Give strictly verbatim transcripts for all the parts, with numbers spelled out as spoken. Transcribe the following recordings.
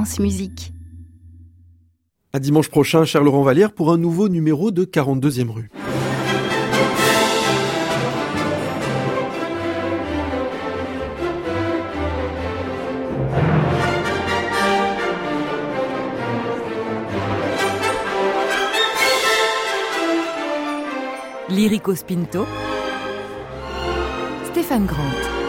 France Musique. À dimanche prochain, cher Laurent Vallière, pour un nouveau numéro de quarante-deuxième rue. Lirico Spinto, Stéphane Grant.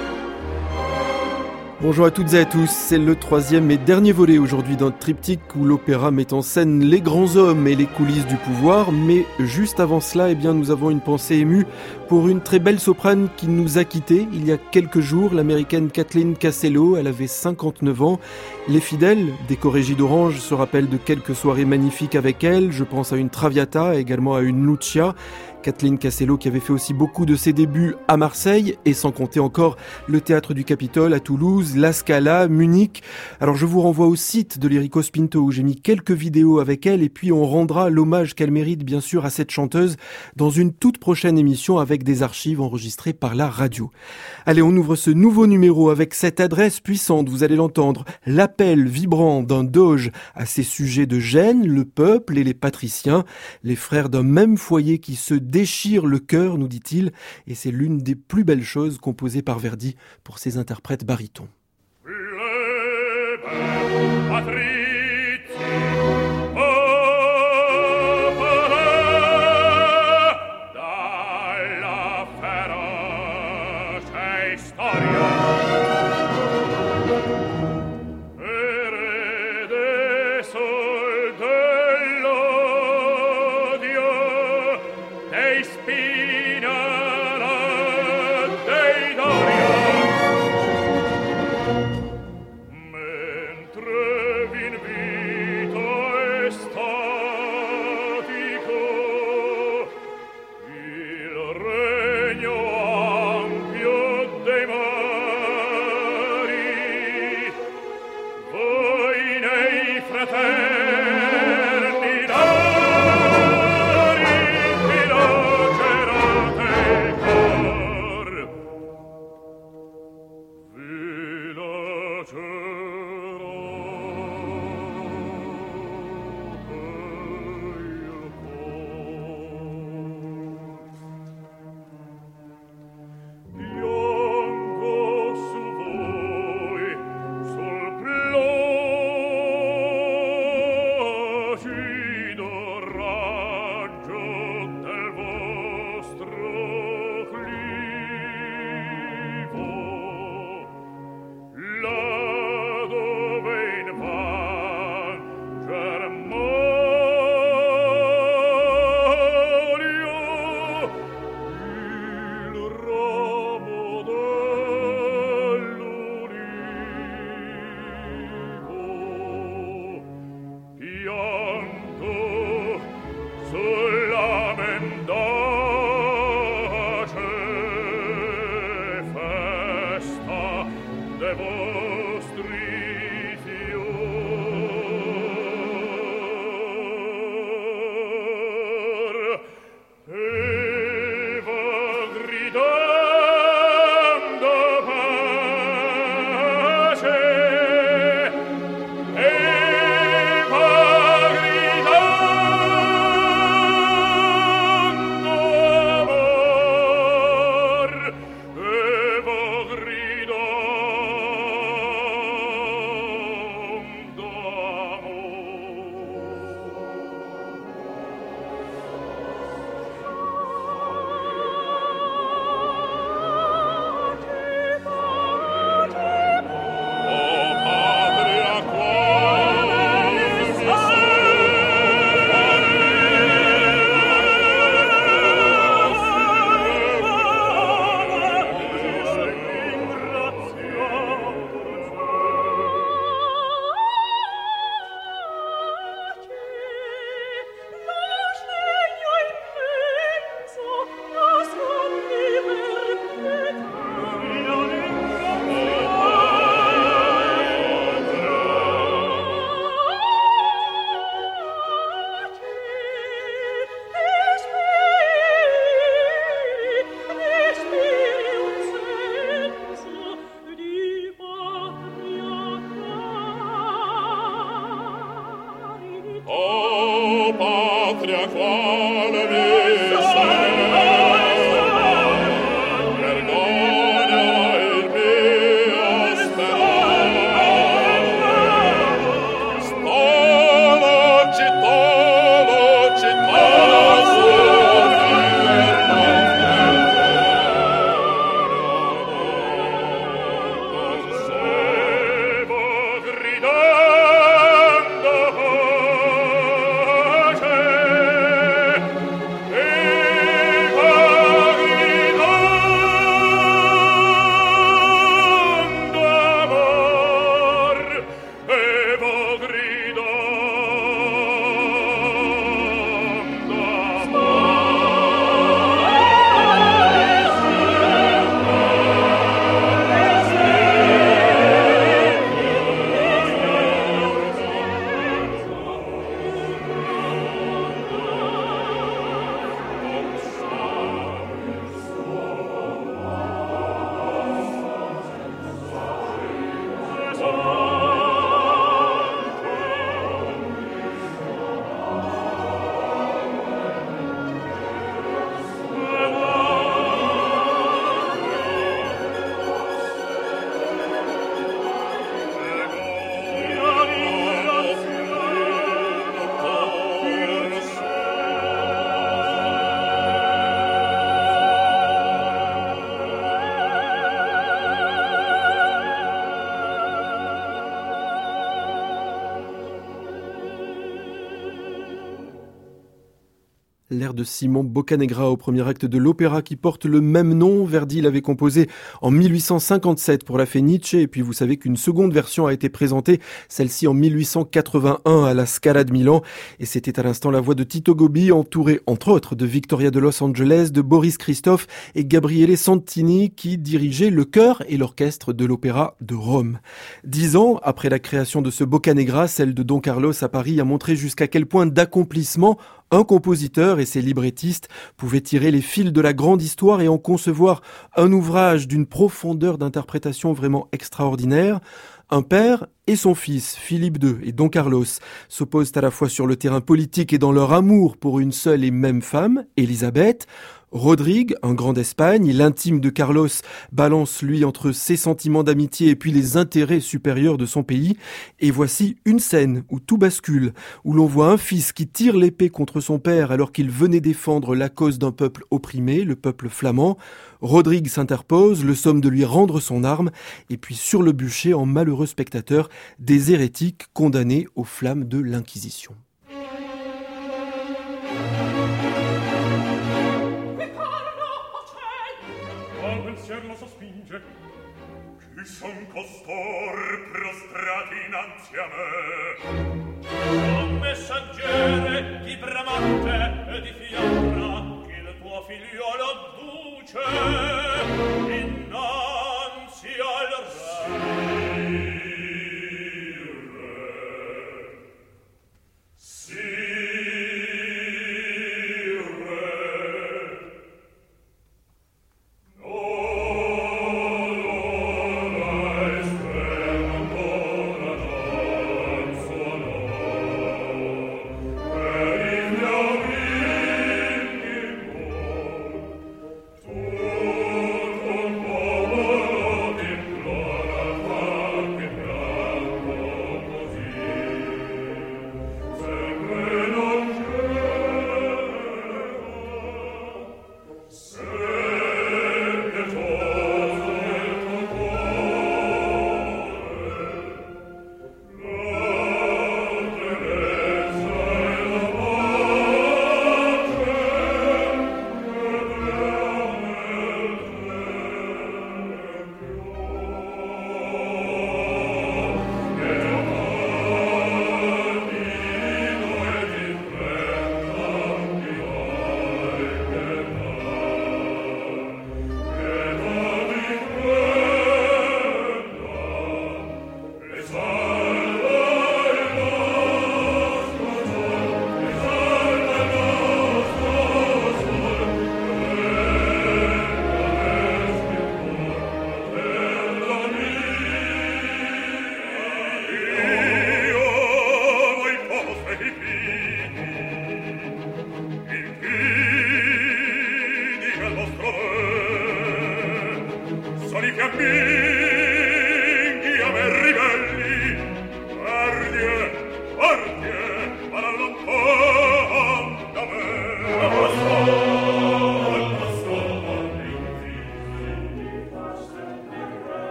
Bonjour à toutes et à tous, c'est le troisième et dernier volet aujourd'hui d'un triptyque où l'opéra met en scène les grands hommes et les coulisses du pouvoir, mais juste avant cela, eh bien, nous avons une pensée émue pour une très belle soprane qui nous a quittés il y a quelques jours, l'américaine Kathleen Casello, elle avait cinquante-neuf ans. Les fidèles des Chorégies d'Orange se rappellent de quelques soirées magnifiques avec elle, je pense à une Traviata, également à une Lucia. Kathleen Casello qui avait fait aussi beaucoup de ses débuts à Marseille et sans compter encore le Théâtre du Capitole à Toulouse, La Scala, Munich. Alors je vous renvoie au site de Lirico Spinto où j'ai mis quelques vidéos avec elle et puis on rendra l'hommage qu'elle mérite bien sûr à cette chanteuse dans une toute prochaine émission avec des archives enregistrées par la radio. Allez, on ouvre ce nouveau numéro avec cette adresse puissante, vous allez l'entendre, l'appel vibrant d'un doge à ses sujets de gêne, le peuple et les patriciens, les frères d'un même foyer qui se déchire le cœur, nous dit-il, et c'est l'une des plus belles choses composées par Verdi pour ses interprètes barytons. Grido l'air de Simon Boccanegra au premier acte de l'opéra qui porte le même nom. Verdi l'avait composé en mille huit cent cinquante-sept pour la Fenice, et puis vous savez qu'une seconde version a été présentée, celle-ci en mille huit cent quatre-vingt-un à la Scala de Milan, et c'était à l'instant la voix de Tito Gobbi, entouré entre autres de Victoria de Los Angeles, de Boris Christophe et Gabriele Santini qui dirigeaient le chœur et l'orchestre de l'opéra de Rome. Dix ans après la création de ce Boccanegra, celle de Don Carlos à Paris a montré jusqu'à quel point d'accomplissement un compositeur et ses librettistes pouvaient tirer les fils de la grande histoire et en concevoir un ouvrage d'une profondeur d'interprétation vraiment extraordinaire. Un père et son fils, Philippe deux et Don Carlos, s'opposent à la fois sur le terrain politique et dans leur amour pour une seule et même femme, Elisabeth. Rodrigue, un grand d'Espagne, l'intime de Carlos, balance lui entre ses sentiments d'amitié et puis les intérêts supérieurs de son pays. Et voici une scène où tout bascule, où l'on voit un fils qui tire l'épée contre son père alors qu'il venait défendre la cause d'un peuple opprimé, le peuple flamand. Rodrigue s'interpose, le somme de lui rendre son arme, et puis sur le bûcher, en malheureux spectateur, des hérétiques condamnés aux flammes de l'Inquisition. Chi son costor prostrati innanzi a me? Un messaggere di Bramante e di Fiandra, che il tuo figliolo duce innanzi al re. Sì, re.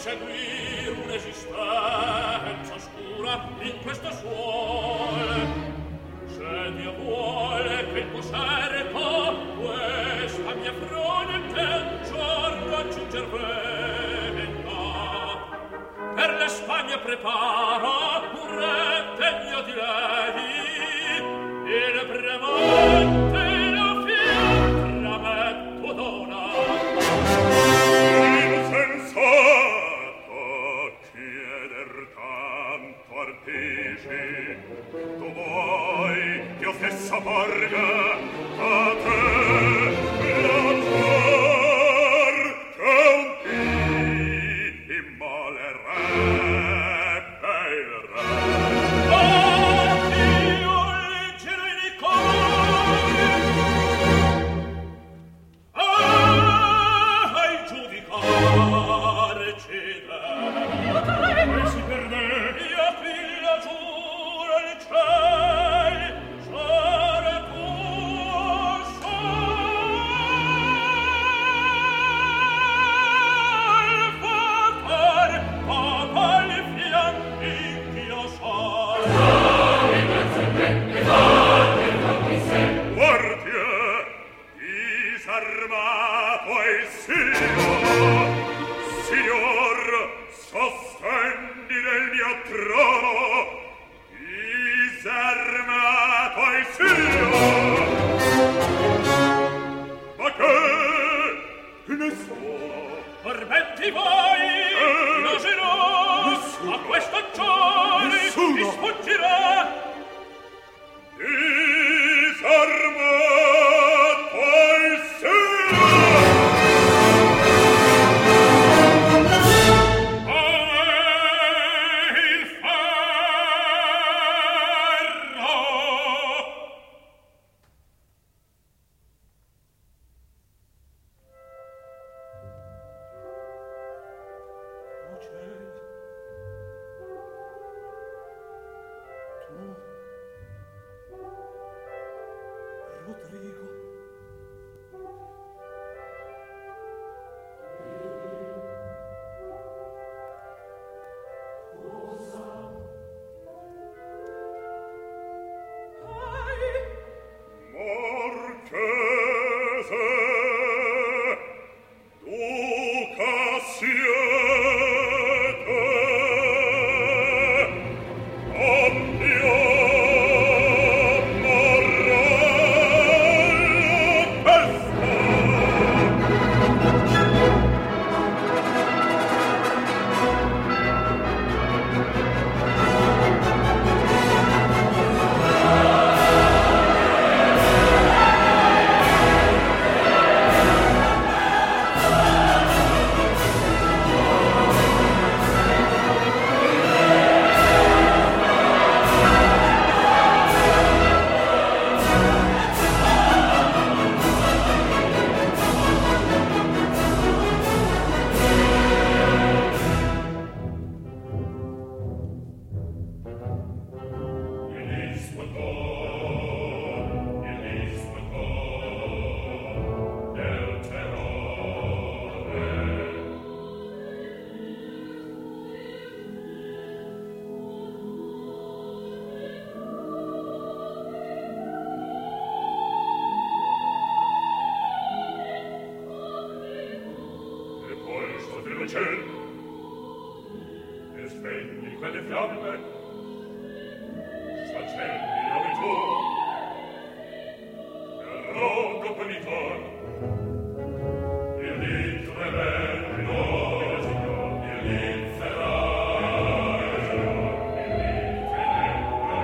seguir un'esistenza oscura in questo suole. Se Dio vuole che il tuo cerco questa mia fronte un giorno aggiunger venga, per la Spagna prepara un re degno di lei, il premante lo fiat trametto dona. Tu vuoi che io stessa porga a te l'amor che un dì immolerebbe il re. Oh, Dio, leggero in i cori, ah, ai giudicare cede, e si perde. Io qui la giuro il ciel, sarà tuo salvatore, papà il fianchi ch'io so. Guardia, disarmato è Dio, signor, sostendi nel mio trono, disarmato è Dio. Ma che nessuno, Orbenti voi, Eh, noserò, nessuno. a questo giorno Nessuno. mi sfuggirà. disarmato è Dio. Il ferro. Oh cielo, tu, Rodrigo, Marchese, duca siete, obbio morale questo. E poi sotto il cielo e spegni quelle fiamme, s'accendi nome tuo e rogo penitor. Il dito è bello, il Signor, il dito sarà, il Signor, il dito è bello,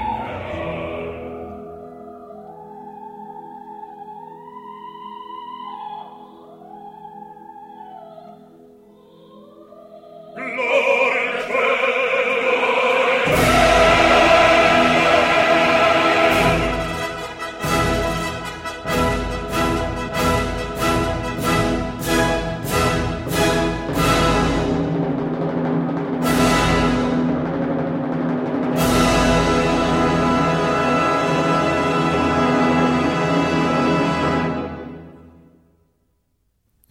gloria al cielo.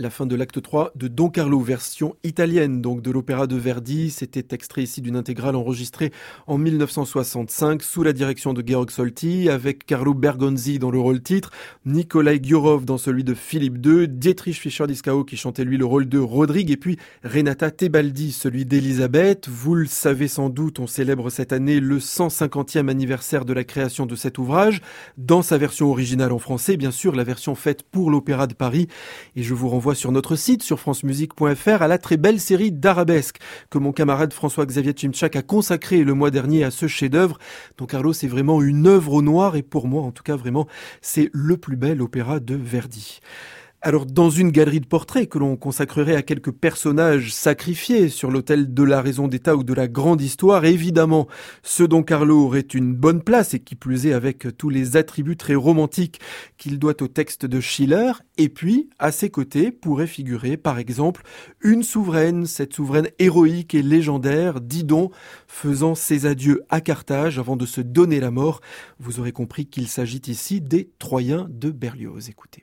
la fin de l'acte trois de Don Carlo, version italienne donc de l'opéra de Verdi. C'était extrait ici d'une intégrale enregistrée en mille neuf cent soixante-cinq sous la direction de Georg Solti, avec Carlo Bergonzi dans le rôle titre, Nikolai Gurov dans celui de Philippe deux, Dietrich Fischer-Dieskau qui chantait lui le rôle de Rodrigue, et puis Renata Tebaldi, celui d'Elisabeth. Vous le savez sans doute, on célèbre cette année le cent cinquantième anniversaire de la création de cet ouvrage, dans sa version originale en français, bien sûr, la version faite pour l'Opéra de Paris. Et je vous renvoie sur notre site, sur francemusique point f r, à la très belle série d'arabesques que mon camarade François-Xavier Tchimtchak a consacré le mois dernier à ce chef-d'œuvre. Don Carlo, c'est vraiment une œuvre au noir, et pour moi, en tout cas, vraiment, c'est le plus bel opéra de Verdi. Alors, dans une galerie de portraits que l'on consacrerait à quelques personnages sacrifiés sur l'autel de la raison d'État ou de la grande histoire, évidemment, ce Don Carlo aurait une bonne place, et qui plus est avec tous les attributs très romantiques qu'il doit au texte de Schiller. Et puis, à ses côtés, pourrait figurer, par exemple, une souveraine, cette souveraine héroïque et légendaire, Didon, faisant ses adieux à Carthage avant de se donner la mort. Vous aurez compris qu'il s'agit ici des Troyens de Berlioz. Écoutez.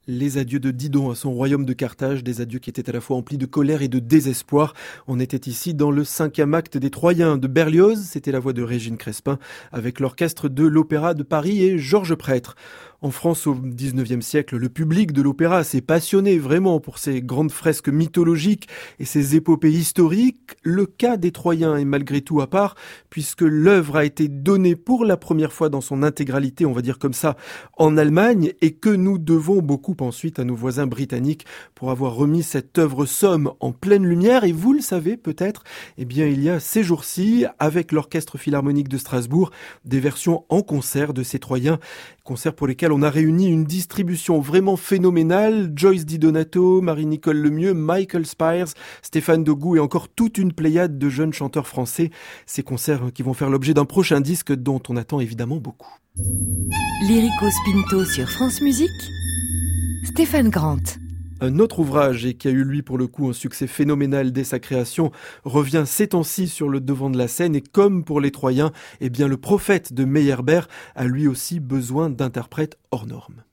Les adieux de Didon à son royaume de Carthage, des adieux qui étaient à la fois emplis de colère et de désespoir. On était ici dans le cinquième acte des Troyens de Berlioz, c'était la voix de Régine Crespin, avec l'orchestre de l'Opéra de Paris et Georges Prêtre. En France, au dix-neuvième siècle, le public de l'opéra s'est passionné vraiment pour ces grandes fresques mythologiques et ces épopées historiques. Le cas des Troyens est malgré tout à part, puisque l'œuvre a été donnée pour la première fois dans son intégralité, on va dire comme ça, en Allemagne, et que nous devons beaucoup ensuite à nos voisins britanniques pour avoir remis cette œuvre somme en pleine lumière. Et vous le savez peut-être, eh bien il y a ces jours-ci, avec l'Orchestre Philharmonique de Strasbourg, des versions en concert de ces Troyens, concerts pour lesquels on a réuni une distribution vraiment phénoménale. Joyce Di Donato, Marie-Nicole Lemieux, Michael Spires, Stéphane Dogu et encore toute une pléiade de jeunes chanteurs français. Ces concerts qui vont faire l'objet d'un prochain disque dont on attend évidemment beaucoup. Lyrico Spinto sur France Musique, Stéphane Grant. Un autre ouvrage, et qui a eu lui pour le coup un succès phénoménal dès sa création, revient ces temps-ci sur le devant de la scène, et comme pour les Troyens, eh bien le prophète de Meyerbeer a lui aussi besoin d'interprètes hors normes.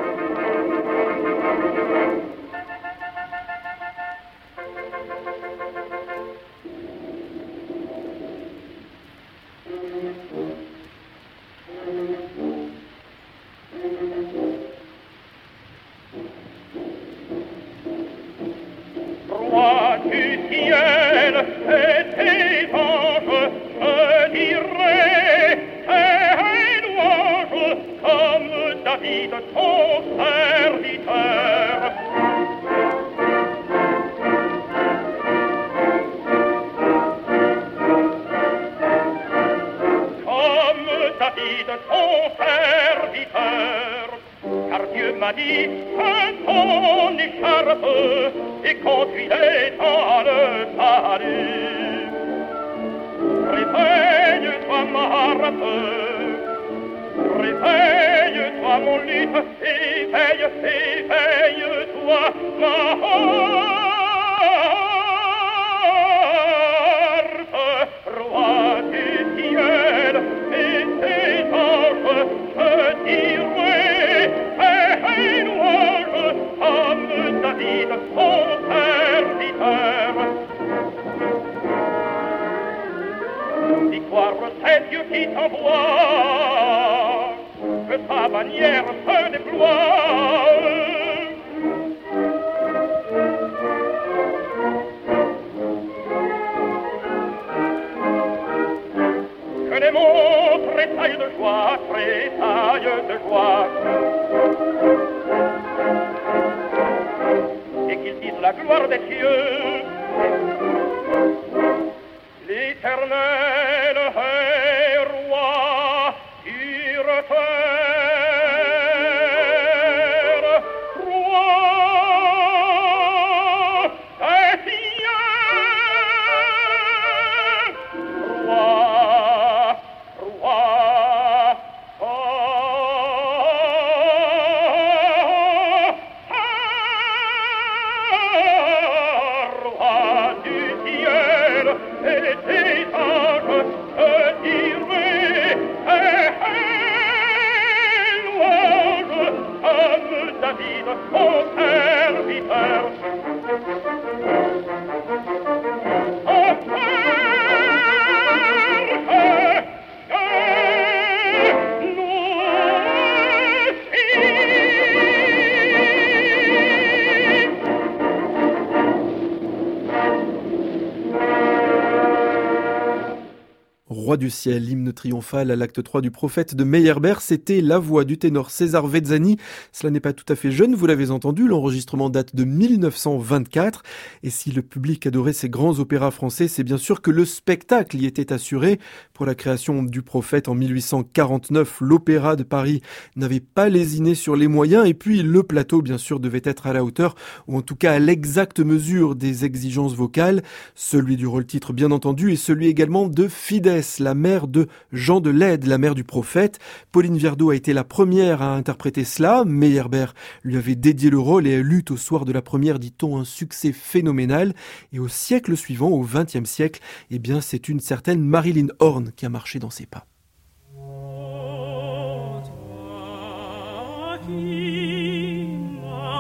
Roi du ciel, hymne triomphal à l'acte trois du prophète de Meyerbeer, c'était la voix du ténor César Vezzani. Cela n'est pas tout à fait jeune, vous l'avez entendu, l'enregistrement date de mille neuf cent vingt-quatre. Et si le public adorait ces grands opéras français, c'est bien sûr que le spectacle y était assuré. Pour la création du prophète en mille huit cent quarante-neuf, l'Opéra de Paris n'avait pas lésiné sur les moyens, et puis le plateau bien sûr devait être à la hauteur, ou en tout cas à l'exacte mesure des exigences vocales, celui du rôle-titre bien entendu, et celui également de Fidès, la mère de Jean de Lède, la mère du prophète. Pauline Viardot a été la première à interpréter cela. Meyerbeer lui avait dédié le rôle et elle eut au soir de la première, dit-on, un succès phénoménal. Et au siècle suivant, au vingtième siècle, eh bien, c'est une certaine Marilyn Horne qui a marché dans ses pas. Oh, toi qui m'as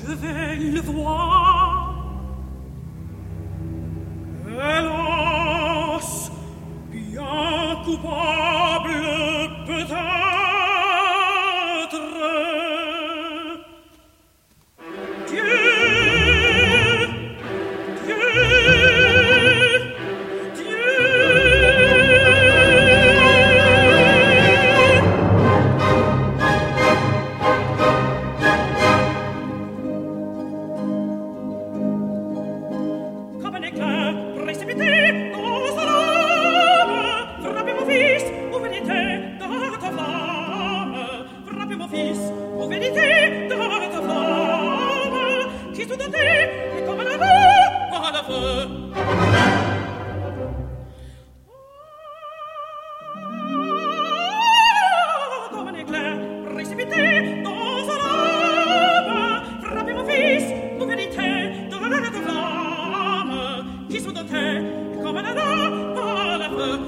je vais le voir. Hélas, bien coupable peut-être. Dieu, Dieu, Dieu. Comme un éclair précipité dans un homme, frappez mon fils, où venez-vous dans ta flamme? Frappez mon fils, où venez-vous dans ta flamme? Qui tout doté est comme un amour à la feu. Comme un éclair précipité dans un homme, frappez mon fils, où venez-vous dans ta flamme? Qui sont dotés comme un amour à la feu.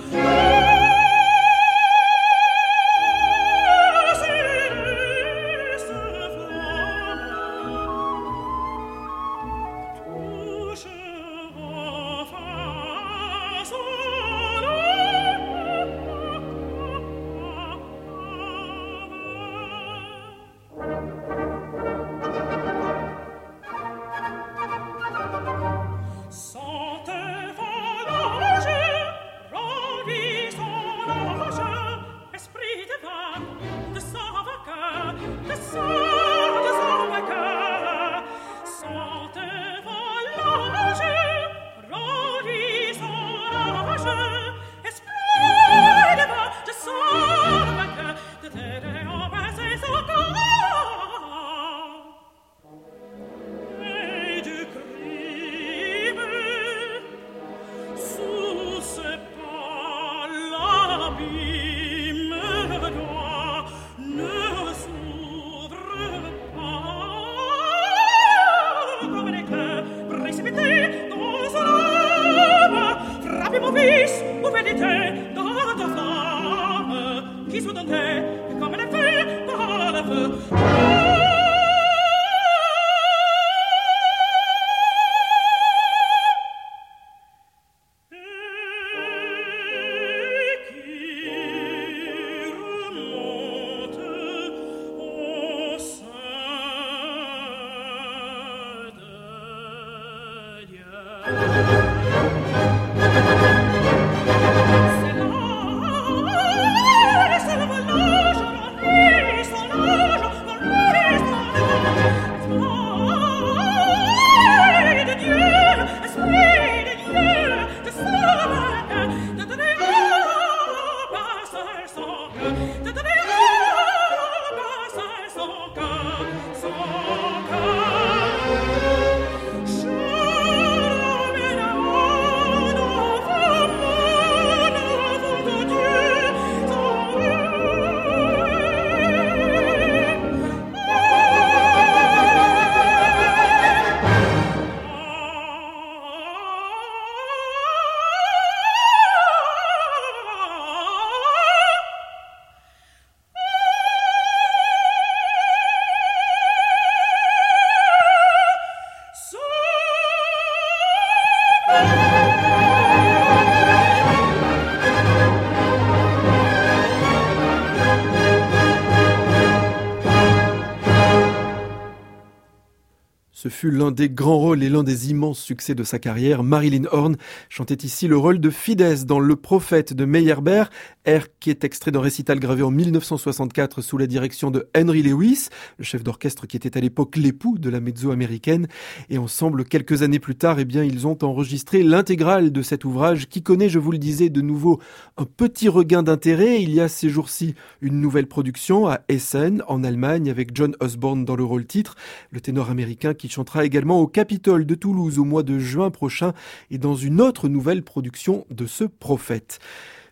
Ce fut l'un des grands rôles et l'un des immenses succès de sa carrière. Marilyn Horne chantait ici le rôle de Fidesz dans Le Prophète de Meyerbeer, air qui est extrait d'un récital gravé en mille neuf cent soixante-quatre sous la direction de Henry Lewis, le chef d'orchestre qui était à l'époque l'époux de la mezzo américaine. Et ensemble, quelques années plus tard, eh bien, ils ont enregistré l'intégrale de cet ouvrage qui connaît, je vous le disais, de nouveau un petit regain d'intérêt. Il y a ces jours-ci une nouvelle production à Essen, en Allemagne, avec John Osborne dans le rôle titre, le ténor américain qui chantera également au Capitole de Toulouse au mois de juin prochain et dans une autre nouvelle production de ce prophète.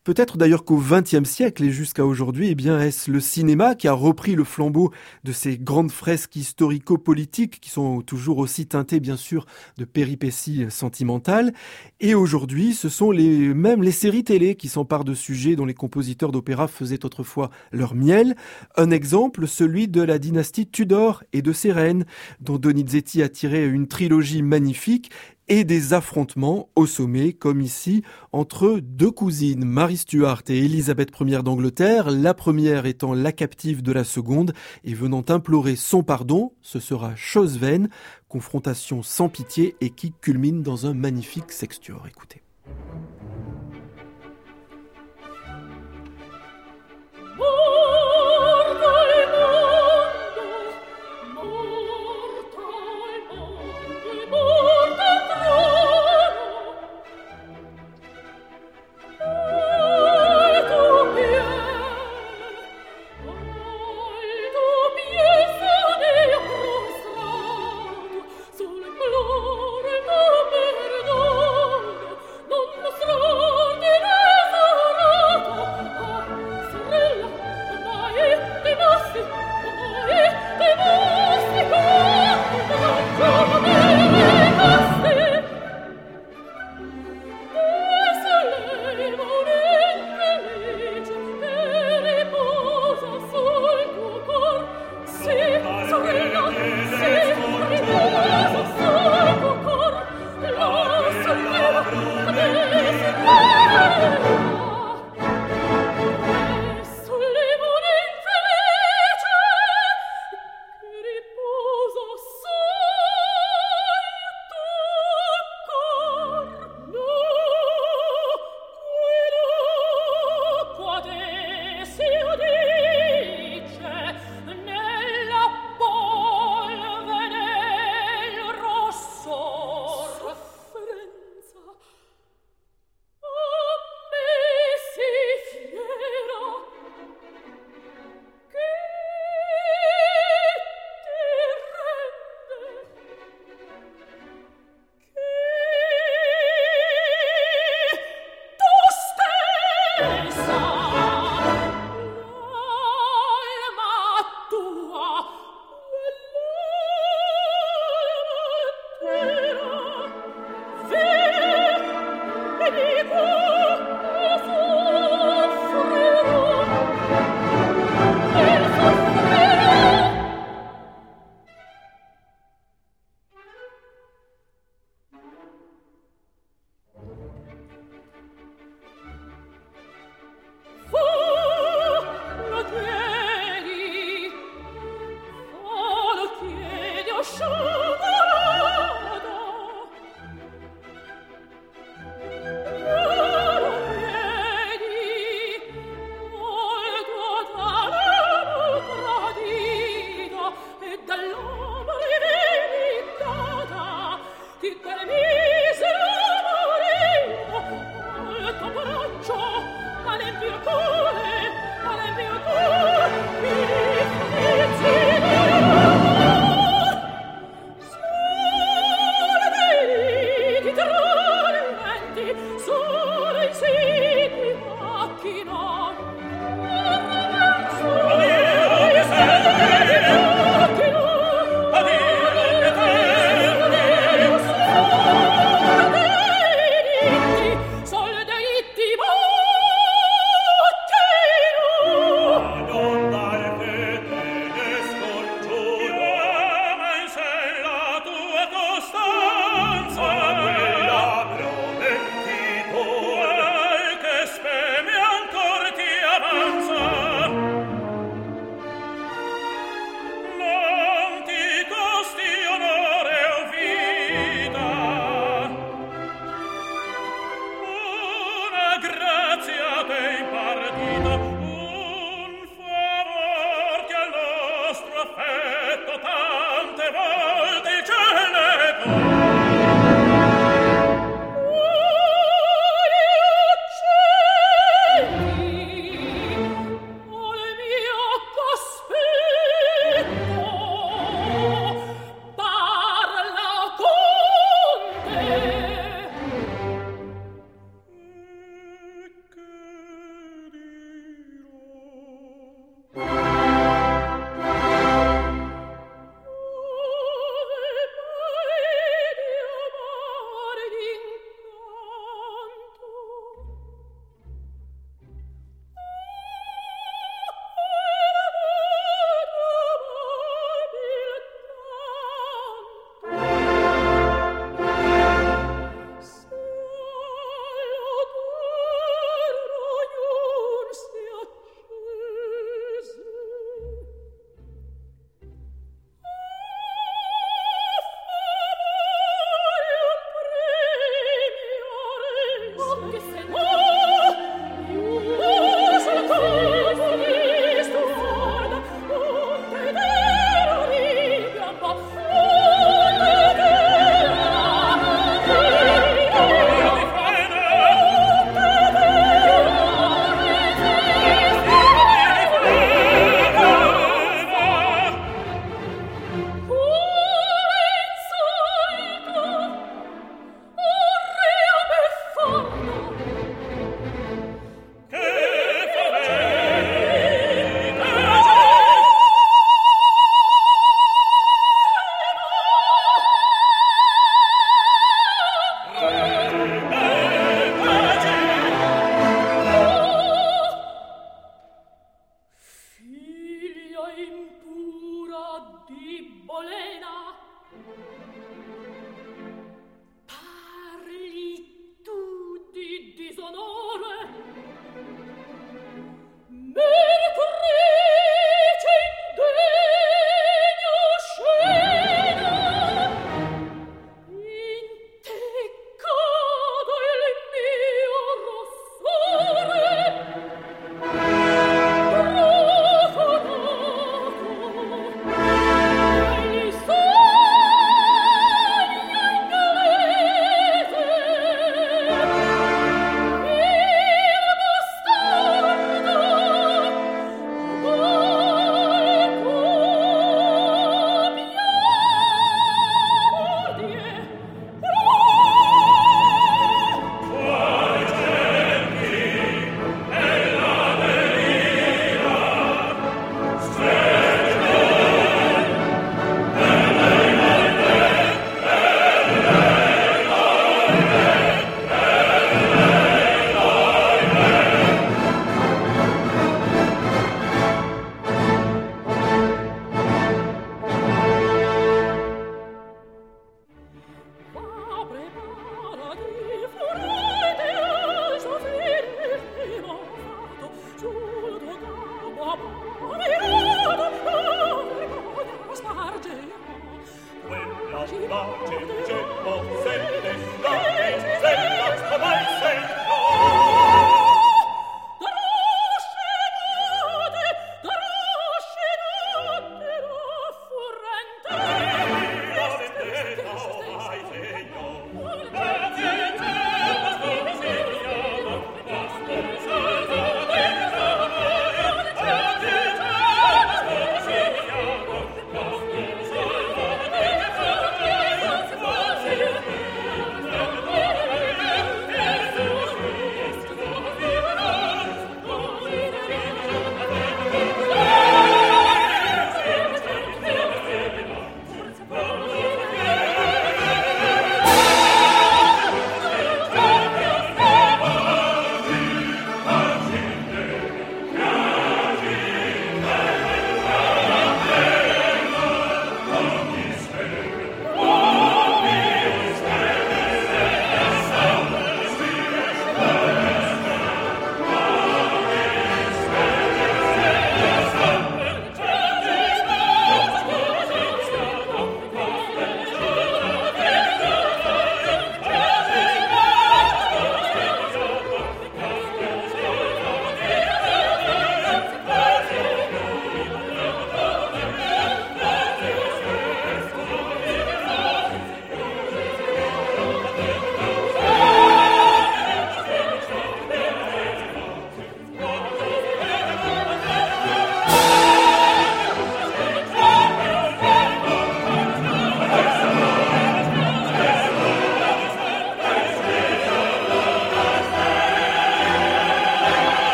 Peut-être d'ailleurs qu'au vingtième siècle et jusqu'à aujourd'hui, eh bien, est-ce le cinéma qui a repris le flambeau de ces grandes fresques historico-politiques qui sont toujours aussi teintées, bien sûr, de péripéties sentimentales. Et aujourd'hui, ce sont les, même les séries télé qui s'emparent de sujets dont les compositeurs d'opéra faisaient autrefois leur miel. Un exemple, celui de la dynastie Tudor et de ses reines, dont Donizetti a tiré une trilogie magnifique, et des affrontements au sommet, comme ici, entre deux cousines, Marie Stuart et Élisabeth première d'Angleterre, la première étant la captive de la seconde et venant implorer son pardon. Ce sera chose vaine, confrontation sans pitié et qui culmine dans un magnifique sextuor. Écoutez. Sul cuore tu perdono, non mostrò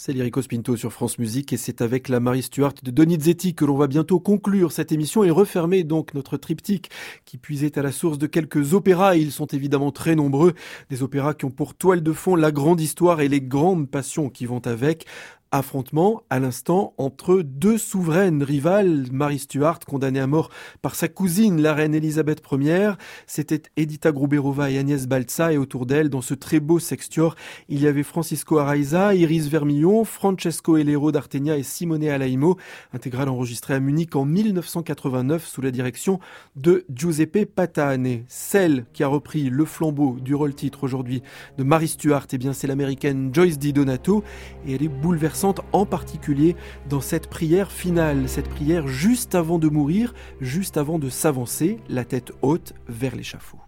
C'est Lirico Spinto sur France Musique et c'est avec la Marie Stuart de Donizetti que l'on va bientôt conclure cette émission et refermer donc notre triptyque qui puisait à la source de quelques opéras. Ils sont évidemment très nombreux, des opéras qui ont pour toile de fond la grande histoire et les grandes passions qui vont avec. Affrontement, à l'instant, entre deux souveraines rivales, Marie Stuart, condamnée à mort par sa cousine, la reine Elisabeth Première. C'était Edita Gruberova et Agnès Balza, et autour d'elle, dans ce très beau sextior, il y avait Francisco Araiza, Iris Vermillon, Francesco Elero d'Artenia et Simone Alaimo, intégrale enregistrée à Munich en mille neuf cent quatre-vingt-neuf sous la direction de Giuseppe Patane. Celle qui a repris le flambeau du rôle-titre aujourd'hui de Marie Stuart, eh bien c'est l'américaine Joyce DiDonato, et elle est bouleversante en particulier dans cette prière finale, cette prière juste avant de mourir, juste avant de s'avancer, la tête haute vers l'échafaud.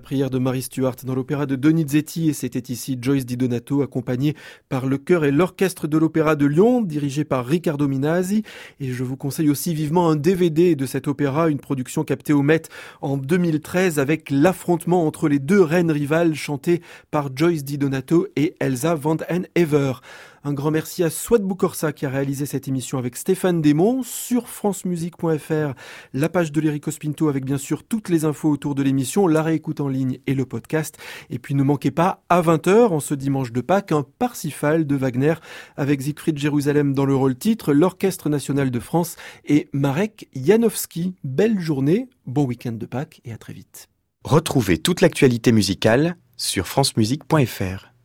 prière de Mary Stuart dans l'opéra de Donizetti, et c'était ici Joyce Di Donato accompagnée par le chœur et l'orchestre de l'Opéra de Lyon, dirigé par Riccardo Minasi. Et je vous conseille aussi vivement un D V D de cet opéra, une production captée au Met en deux mille treize avec l'affrontement entre les deux reines rivales chantées par Joyce Di Donato et Elsa van den Ever. Un grand merci à Swat Boukorsa qui a réalisé cette émission avec Stéphane Desmond. Sur francemusique point f r, la page de l'Erico Spinto avec bien sûr toutes les infos autour de l'émission, la réécoute en ligne et le podcast. Et puis ne manquez pas, à vingt heures, en ce dimanche de Pâques, un Parsifal de Wagner avec Siegfried Jérusalem dans le rôle titre, l'Orchestre National de France et Marek Janowski. Belle journée, bon week-end de Pâques et à très vite. Retrouvez toute l'actualité musicale sur francemusique point f r.